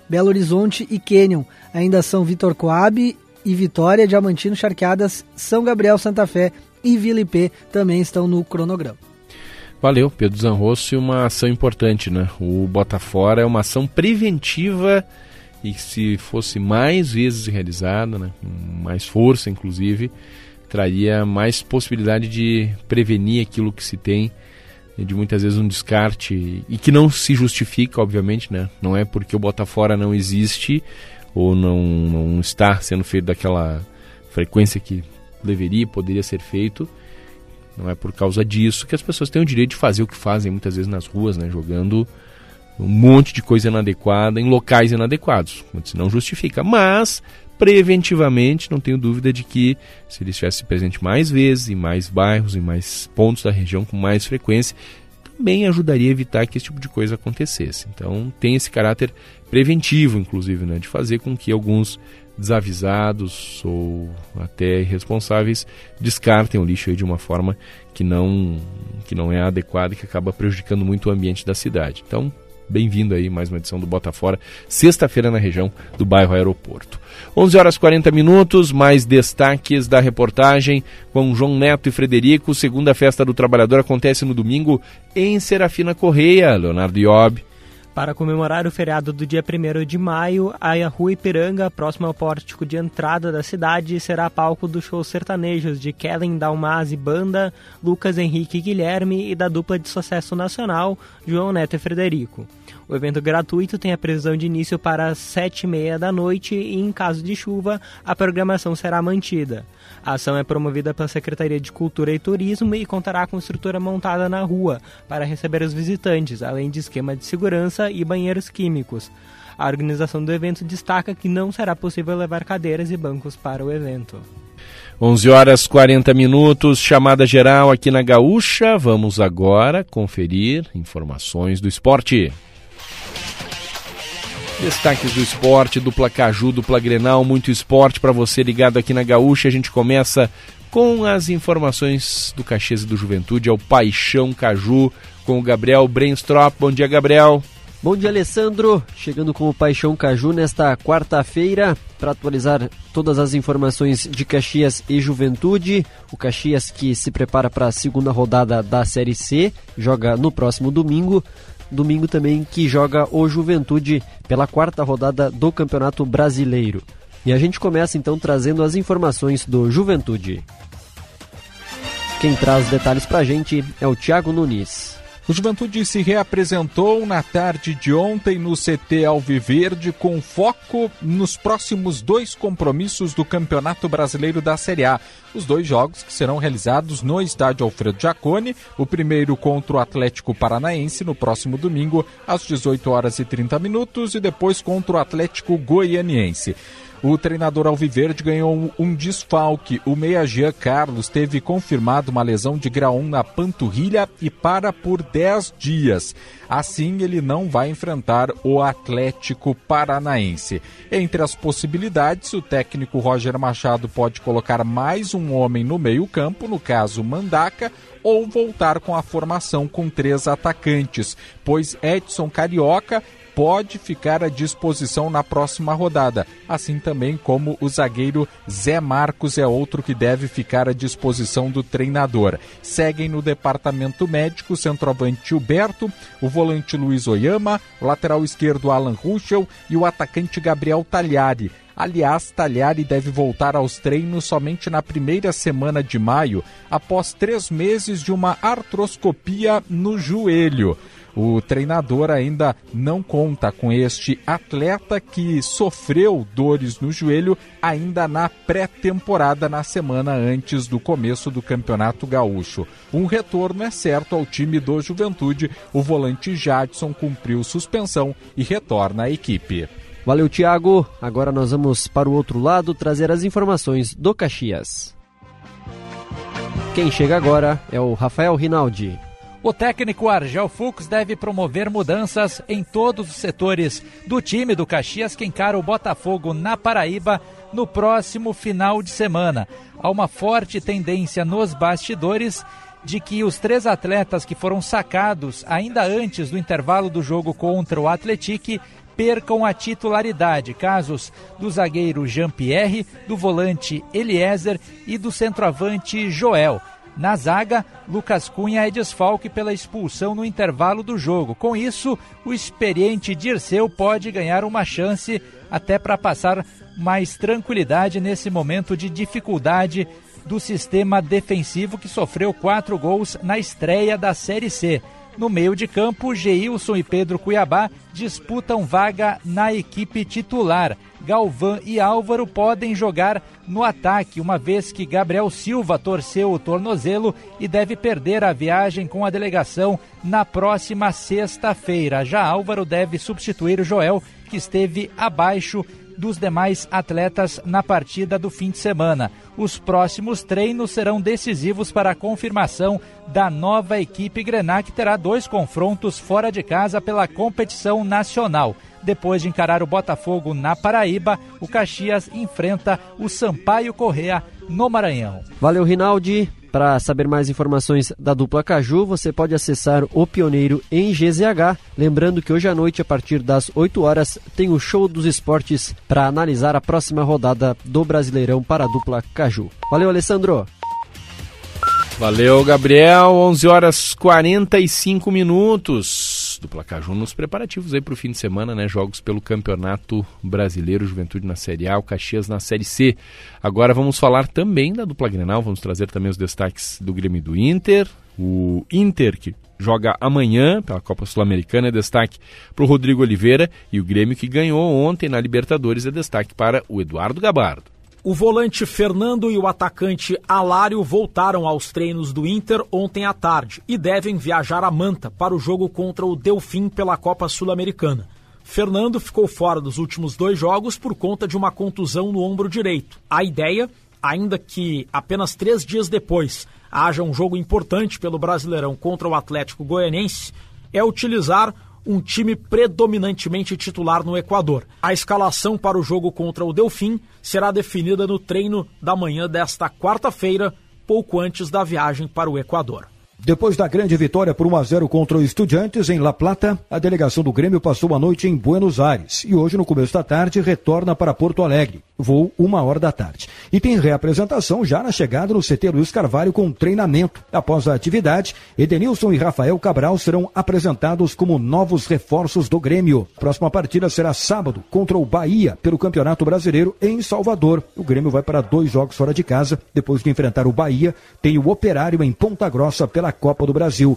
Belo Horizonte e Canyon. Ainda são Vitor Coab e Vitória, Diamantino, Charqueadas, São Gabriel, Santa Fé e Vila Ipê também estão no cronograma. Valeu, Pedro Zanrosso, uma ação importante, né? O Bota Fora é uma ação preventiva e se fosse mais vezes realizada, né? Com mais força, inclusive, traria mais possibilidade de prevenir aquilo que se tem, de muitas vezes um descarte, e que não se justifica, obviamente, né? Não é porque o Bota Fora não existe ou não, não está sendo feito daquela frequência que deveria, poderia ser feito. Não é por causa disso que as pessoas têm o direito de fazer o que fazem muitas vezes nas ruas, né? Jogando um monte de coisa inadequada em locais inadequados. Isso não justifica, mas preventivamente não tenho dúvida de que se ele estivesse presente mais vezes, em mais bairros, em mais pontos da região com mais frequência, também ajudaria a evitar que esse tipo de coisa acontecesse. Então tem esse caráter preventivo, inclusive, né? De fazer com que alguns desavisados ou até irresponsáveis descartem o lixo aí de uma forma que não, que não é adequada e que acaba prejudicando muito o ambiente da cidade. Então, bem-vindo aí mais uma edição do Bota Fora, sexta-feira na região do bairro Aeroporto. onze horas e quarenta minutos, mais destaques da reportagem com João Neto e Frederico. Segunda Festa do Trabalhador acontece no domingo em Serafina Correia. Leonardo Iob. Para comemorar o feriado do dia primeiro de maio, a Rua Ipiranga, próximo ao pórtico de entrada da cidade, será palco dos shows sertanejos de Kellen Dalmaz e Banda, Lucas Henrique e Guilherme e da dupla de sucesso nacional, João Neto e Frederico. O evento gratuito tem a previsão de início para as sete e meia da noite e, em caso de chuva, a programação será mantida. A ação é promovida pela Secretaria de Cultura e Turismo e contará com estrutura montada na rua para receber os visitantes, além de esquema de segurança e banheiros químicos. A organização do evento destaca que não será possível levar cadeiras e bancos para o evento. onze horas e quarenta minutos, chamada geral aqui na Gaúcha. Vamos agora conferir informações do esporte. Destaques do esporte, dupla Caju, dupla Grenal, muito esporte para você ligado aqui na Gaúcha. A gente começa com as informações do Caxias e do Juventude, é o Paixão Caju, com o Gabriel Brenstrop. Bom dia, Gabriel. Bom dia, Alessandro. Chegando com o Paixão Caju nesta quarta-feira para atualizar todas as informações de Caxias e Juventude. O Caxias que se prepara para a segunda rodada da Série C, joga no próximo domingo. Domingo também que joga o Juventude pela quarta rodada do Campeonato Brasileiro. E a gente começa então trazendo as informações do Juventude. Quem traz os detalhes pra gente é o Thiago Nunes. O Juventude se reapresentou na tarde de ontem no C T Alviverde com foco nos próximos dois compromissos do Campeonato Brasileiro da Série A. Os dois jogos que serão realizados no estádio Alfredo Jaconi, o primeiro contra o Atlético Paranaense no próximo domingo às dezoito horas e trinta minutos e depois contra o Atlético Goianiense. O treinador alviverde ganhou um desfalque. O meia Jean Carlos teve confirmado uma lesão de grau um na panturrilha e para por dez dias. Assim, ele não vai enfrentar o Atlético Paranaense. Entre as possibilidades, o técnico Roger Machado pode colocar mais um homem no meio-campo, no caso Mandaca, ou voltar com a formação com três atacantes, pois Edson Carioca pode ficar à disposição na próxima rodada, assim também como o zagueiro Zé Marcos é outro que deve ficar à disposição do treinador. Seguem no departamento médico o centroavante Gilberto, o volante Luiz Oyama, o lateral esquerdo Alan Ruschel e o atacante Gabriel Talhari. Aliás, Talhari deve voltar aos treinos somente na primeira semana de maio, após três meses de uma artroscopia no joelho. O treinador ainda não conta com este atleta que sofreu dores no joelho ainda na pré-temporada, na semana antes do começo do Campeonato Gaúcho. Um retorno é certo ao time do Juventude. O volante Jadson cumpriu suspensão e retorna à equipe. Valeu, Thiago. Agora nós vamos para o outro lado trazer as informações do Caxias. Quem chega agora é o Rafael Rinaldi. O técnico Argel Fux deve promover mudanças em todos os setores do time do Caxias que encara o Botafogo na Paraíba no próximo final de semana. Há uma forte tendência nos bastidores de que os três atletas que foram sacados ainda antes do intervalo do jogo contra o Atlético percam a titularidade. Casos do zagueiro Jean-Pierre, do volante Eliezer e do centroavante Joel. Na zaga, Lucas Cunha é desfalque pela expulsão no intervalo do jogo. Com isso, o experiente Dirceu pode ganhar uma chance até para passar mais tranquilidade nesse momento de dificuldade do sistema defensivo que sofreu quatro gols na estreia da Série C. No meio de campo, Geilson e Pedro Cuiabá disputam vaga na equipe titular. Galvão e Álvaro podem jogar no ataque, uma vez que Gabriel Silva torceu o tornozelo e deve perder a viagem com a delegação na próxima sexta-feira. Já Álvaro deve substituir o Joel, que esteve abaixo dos demais atletas na partida do fim de semana. Os próximos treinos serão decisivos para a confirmação da nova equipe Grená, que terá dois confrontos fora de casa pela competição nacional. Depois de encarar o Botafogo na Paraíba, o Caxias enfrenta o Sampaio Corrêa no Maranhão. Valeu, Rinaldi. Para saber mais informações da dupla Caju, você pode acessar o Pioneiro em G Z H. Lembrando que hoje à noite, a partir das oito horas, tem o Show dos Esportes para analisar a próxima rodada do Brasileirão para a dupla Caju. Valeu, Alessandro. Valeu, Gabriel. onze horas e quarenta e cinco minutos. Dupla Caju nos preparativos aí para o fim de semana, né? Jogos pelo Campeonato Brasileiro, Juventude na Série A, o Caxias na Série C. Agora vamos falar também da dupla Grenal, vamos trazer também os destaques do Grêmio e do Inter. O Inter, que joga amanhã pela Copa Sul-Americana, é destaque para o Rodrigo Oliveira, e o Grêmio, que ganhou ontem na Libertadores, é destaque para o Eduardo Gabardo. O volante Fernando e o atacante Alário voltaram aos treinos do Inter ontem à tarde e devem viajar a Manta para o jogo contra o Delfim pela Copa Sul-Americana. Fernando ficou fora dos últimos dois jogos por conta de uma contusão no ombro direito. A ideia, ainda que apenas três dias depois haja um jogo importante pelo Brasileirão contra o Atlético Goianiense, é utilizar um time predominantemente titular no Equador. A escalação para o jogo contra o Delfim será definida no treino da manhã desta quarta-feira, pouco antes da viagem para o Equador. Depois da grande vitória por um a zero contra o Estudiantes em La Plata, a delegação do Grêmio passou a noite em Buenos Aires e hoje, no começo da tarde, retorna para Porto Alegre. Voo uma hora da tarde. E tem reapresentação já na chegada no C T Luiz Carvalho com treinamento. Após a atividade, Edenilson e Rafael Cabral serão apresentados como novos reforços do Grêmio. A próxima partida será sábado contra o Bahia pelo Campeonato Brasileiro em Salvador. O Grêmio vai para dois jogos fora de casa. Depois de enfrentar o Bahia, tem o Operário em Ponta Grossa pela Copa do Brasil.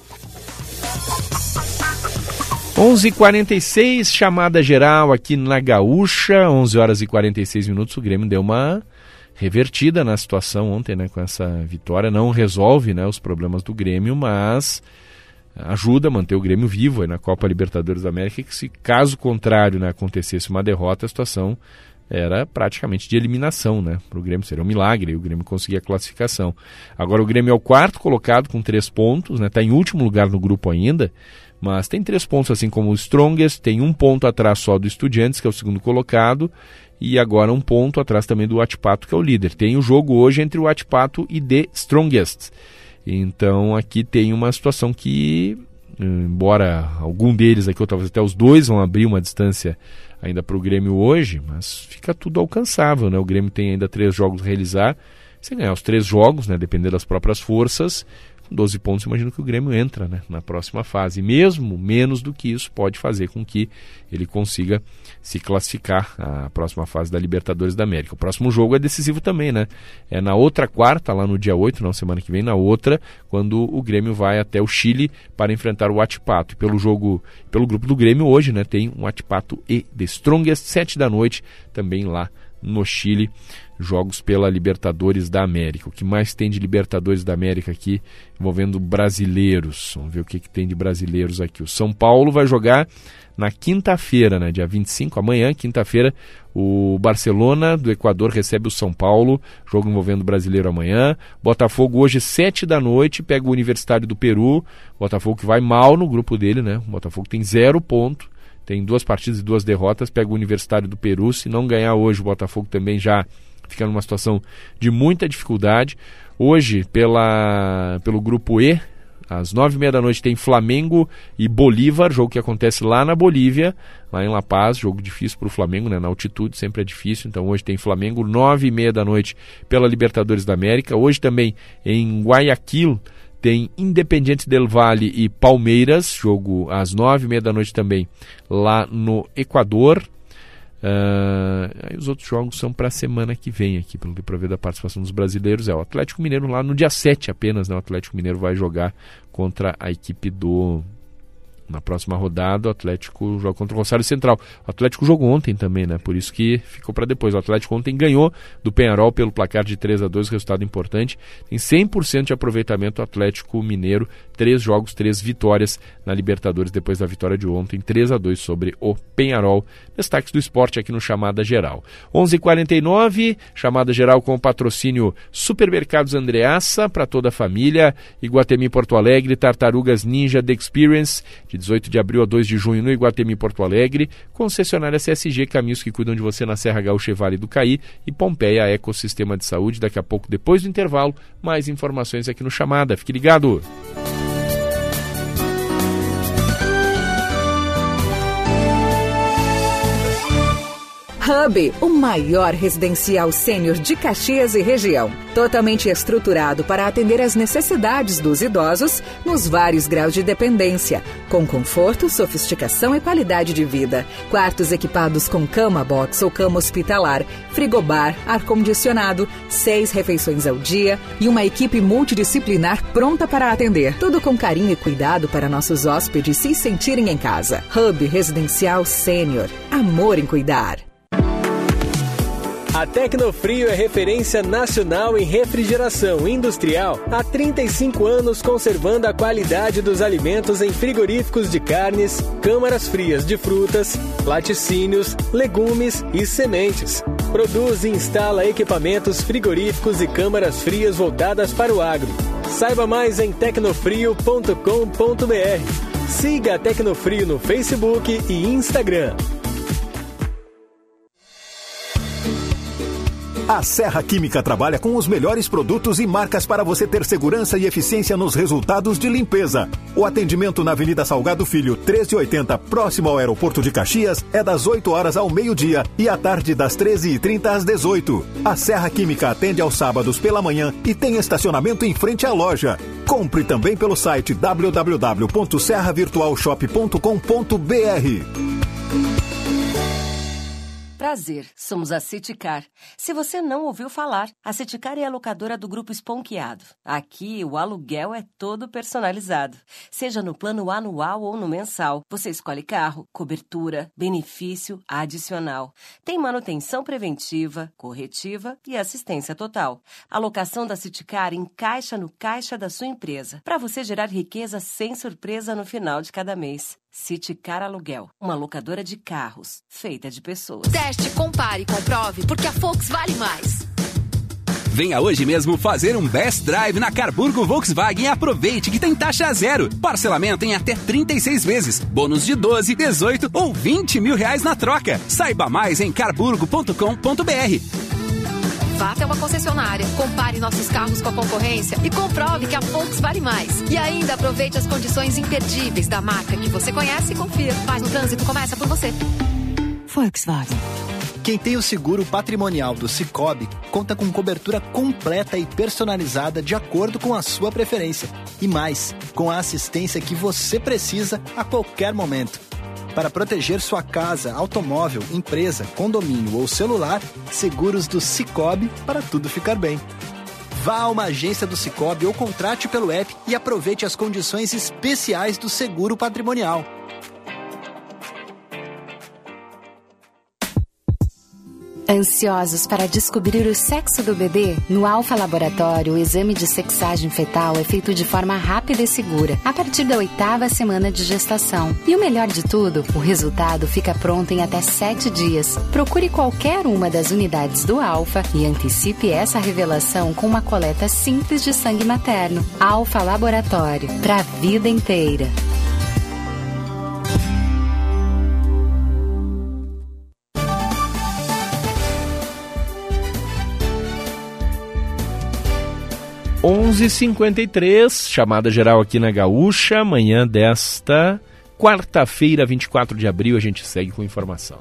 onze e quarenta e seis, chamada geral aqui na Gaúcha, onze horas e quarenta e seis minutos. O Grêmio deu uma revertida na situação ontem, né, com essa vitória. Não resolve, né, os problemas do Grêmio, mas ajuda a manter o Grêmio vivo aí na Copa Libertadores da América, que se caso contrário, né, acontecesse uma derrota, a situação era praticamente de eliminação, né? Para o Grêmio seria um milagre e o Grêmio conseguir a classificação. Agora o Grêmio é o quarto colocado com três pontos, né? Está em último lugar no grupo ainda, mas tem três pontos, assim como o Strongest, tem um ponto atrás só do Estudiantes, que é o segundo colocado, e agora um ponto atrás também do Huachipato, que é o líder. Tem o jogo hoje entre o Huachipato e The Strongest. Então aqui tem uma situação que, embora algum deles aqui, ou talvez até os dois, vão abrir uma distância ainda para o Grêmio hoje, mas fica tudo alcançável, né? O Grêmio tem ainda três jogos a realizar. Se ganhar os três jogos, né, dependendo das próprias forças, com doze pontos, imagino que o Grêmio entra, né, na próxima fase. Mesmo menos do que isso pode fazer com que ele consiga se classificar à próxima fase da Libertadores da América. O próximo jogo é decisivo também, né? É na outra quarta, lá no dia oito, não, semana que vem, na outra, quando o Grêmio vai até o Chile para enfrentar o Huachipato. E pelo jogo, pelo grupo do Grêmio hoje, né, tem o Huachipato e The Strongest, sete da noite, também lá no Chile, jogos pela Libertadores da América. O que mais tem de Libertadores da América aqui, envolvendo brasileiros? Vamos ver o que, que tem de brasileiros aqui. O São Paulo vai jogar na quinta-feira, né, dia vinte e cinco, amanhã, quinta-feira, o Barcelona do Equador recebe o São Paulo, jogo envolvendo brasileiro amanhã. Botafogo hoje, sete da noite, pega o Universitário do Peru. Botafogo que vai mal no grupo dele, né? O Botafogo tem zero ponto. Tem duas partidas e duas derrotas, pega o Universitário do Peru. Se não ganhar hoje, o Botafogo também já fica numa situação de muita dificuldade. Hoje, pela, pelo grupo E, Às nove e meia da noite tem Flamengo e Bolívar, jogo que acontece lá na Bolívia, lá em La Paz, jogo difícil para o Flamengo, né? Na altitude sempre é difícil, então hoje tem Flamengo, nove e meia da noite pela Libertadores da América. Hoje também em Guayaquil tem Independiente del Valle e Palmeiras, jogo às nove e meia da noite também lá no Equador. Uh, aí os outros jogos são para a semana que vem aqui, pelo que prevê da participação dos brasileiros. É o Atlético Mineiro lá no dia sete apenas, né? O Atlético Mineiro vai jogar contra a equipe do... Na próxima rodada, o Atlético joga contra o Rosário Central. O Atlético jogou ontem também, né? Por isso que ficou para depois. O Atlético ontem ganhou do Peñarol pelo placar de três a dois, resultado importante. Tem cem por cento de aproveitamento o Atlético Mineiro. Três jogos, três vitórias na Libertadores depois da vitória de ontem, três a dois sobre o Peñarol. Destaques do esporte aqui no Chamada Geral. onze e quarenta e nove, Chamada Geral com o patrocínio Supermercados Andreassa para toda a família. Iguatemi Porto Alegre, Tartarugas Ninja The Experience, de dezoito de abril a dois de junho no Iguatemi Porto Alegre, concessionária C S G, caminhos que cuidam de você na Serra Gaúcha e Vale do Caí, e Pompeia Ecossistema de Saúde. Daqui a pouco, depois do intervalo, mais informações aqui no Chamada. Fique ligado! Hub, o maior residencial sênior de Caxias e região. Totalmente estruturado para atender às necessidades dos idosos nos vários graus de dependência, com conforto, sofisticação e qualidade de vida. Quartos equipados com cama box ou cama hospitalar, frigobar, ar-condicionado, seis refeições ao dia e uma equipe multidisciplinar pronta para atender. Tudo com carinho e cuidado para nossos hóspedes se sentirem em casa. Hub Residencial Sênior. Amor em cuidar. A Tecnofrio é referência nacional em refrigeração industrial há trinta e cinco anos, conservando a qualidade dos alimentos em frigoríficos de carnes, câmaras frias de frutas, laticínios, legumes e sementes. Produz e instala equipamentos frigoríficos e câmaras frias voltadas para o agro. Saiba mais em tecnofrio ponto com ponto b r. Siga a Tecnofrio no Facebook e Instagram. A Serra Química trabalha com os melhores produtos e marcas para você ter segurança e eficiência nos resultados de limpeza. O atendimento na Avenida Salgado Filho, treze oitenta, próximo ao aeroporto de Caxias, é das oito horas ao meio-dia e à tarde das treze e trinta às dezoito. A Serra Química atende aos sábados pela manhã e tem estacionamento em frente à loja. Compre também pelo site w w w ponto serra virtual shop ponto com ponto b r. Prazer, somos a Citicar. Se você não ouviu falar, a Citicar é a locadora do Grupo Esponqueado. Aqui, o aluguel é todo personalizado. Seja no plano anual ou no mensal, você escolhe carro, cobertura, benefício adicional. Tem manutenção preventiva, corretiva e assistência total. A locação da Citicar encaixa no caixa da sua empresa, para você gerar riqueza sem surpresa no final de cada mês. Citicar Aluguel, uma locadora de carros, feita de pessoas. Teste, compare e comprove, porque a Volks vale mais. Venha hoje mesmo fazer um Best Drive na Carburgo Volkswagen e aproveite que tem taxa zero. Parcelamento em até trinta e seis vezes. Bônus de doze, dezoito ou vinte mil reais na troca. Saiba mais em carburgo ponto com ponto b r. Vá até uma concessionária, compare nossos carros com a concorrência e comprove que a Volks vale mais. E ainda aproveite as condições imperdíveis da marca que você conhece e confia. Mas no trânsito começa por você. Volkswagen. Quem tem o seguro patrimonial do Sicoob conta com cobertura completa e personalizada de acordo com a sua preferência. E mais, com a assistência que você precisa a qualquer momento. Para proteger sua casa, automóvel, empresa, condomínio ou celular, seguros do Sicoob para tudo ficar bem. Vá a uma agência do Sicoob ou contrate pelo app e aproveite as condições especiais do seguro patrimonial. Ansiosos para descobrir o sexo do bebê? No Alfa Laboratório, o exame de sexagem fetal é feito de forma rápida e segura, a partir da oitava semana de gestação. E o melhor de tudo, o resultado fica pronto em até sete dias. Procure qualquer uma das unidades do Alfa e antecipe essa revelação com uma coleta simples de sangue materno. Alfa Laboratório, para a vida inteira. onze e cinquenta e três, chamada geral aqui na Gaúcha, amanhã desta quarta-feira, vinte e quatro de abril, a gente segue com informação.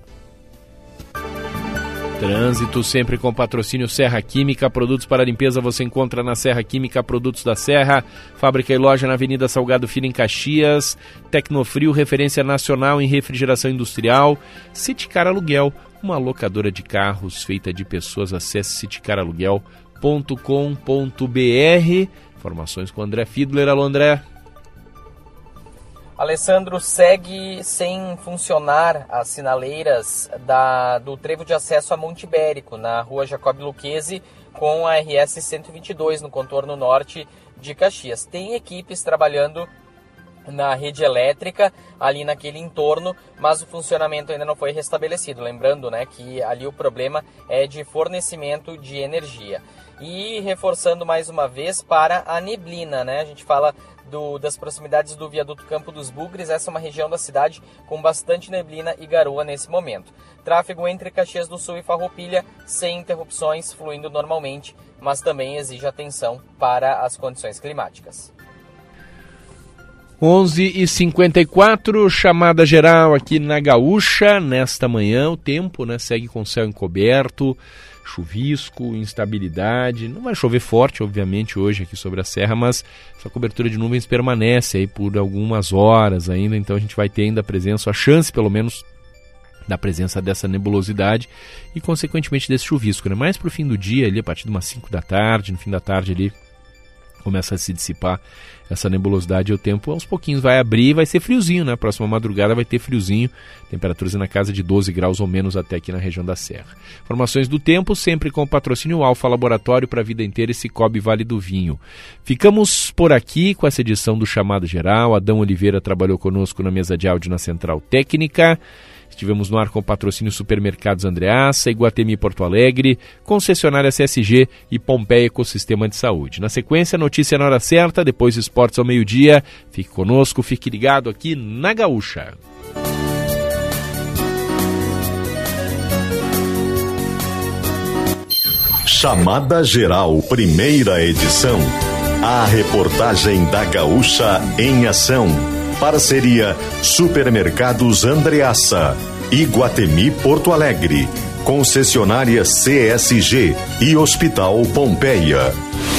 Trânsito sempre com patrocínio Serra Química, produtos para limpeza você encontra na Serra Química, produtos da Serra, fábrica e loja na Avenida Salgado Filho em Caxias, Tecnofrio, referência nacional em refrigeração industrial, Siticar Aluguel, uma locadora de carros feita de pessoas, acesse siticar aluguel ponto com ponto b r. Informações com André Fiedler. Alô, André. Alessandro, segue sem funcionar as sinaleiras da, do trevo de acesso a Monte Ibérico, na rua Jacob Lucchesi, com a R S cento e vinte e dois, no contorno norte de Caxias. Tem equipes trabalhando na rede elétrica, ali naquele entorno, mas o funcionamento ainda não foi restabelecido. Lembrando, né, que ali o problema é de fornecimento de energia. E reforçando mais uma vez para a neblina, né? A gente fala do, das proximidades do viaduto Campo dos Bugres. Essa é uma região da cidade com bastante neblina e garoa nesse momento. Tráfego entre Caxias do Sul e Farroupilha sem interrupções, fluindo normalmente, mas também exige atenção para as condições climáticas. onze e cinquenta e quatro, chamada geral aqui na Gaúcha. Nesta manhã o tempo, né, segue com céu encoberto, chuvisco, instabilidade. Não vai chover forte, obviamente, hoje aqui sobre a serra, mas essa cobertura de nuvens permanece aí por algumas horas ainda, então a gente vai ter ainda a presença, a chance pelo menos da presença dessa nebulosidade e consequentemente desse chuvisco, né? Mais para o fim do dia, ali a partir de umas cinco da tarde, no fim da tarde ali começa a se dissipar essa nebulosidade e o tempo aos pouquinhos vai abrir e vai ser friozinho, né? Próxima madrugada vai ter friozinho, temperaturas na casa de doze graus ou menos até aqui na região da Serra. Informações do tempo sempre com o patrocínio Alfa Laboratório para a vida inteira e Cicobi Vale do Vinho. Ficamos por aqui com essa edição do Chamado Geral. Adão Oliveira trabalhou conosco na mesa de áudio na Central Técnica. Estivemos no ar com o patrocínio Supermercados Andreassa, Iguatemi Porto Alegre, concessionária C S G e Pompeia Ecosistema de Saúde. Na sequência, notícia na hora certa, depois esportes ao meio-dia. Fique conosco, fique ligado aqui na Gaúcha. Chamada Geral, primeira edição. A reportagem da Gaúcha em ação. Parceria Supermercados Andreassa, Iguatemi Porto Alegre, concessionária C S G e Hospital Pompeia.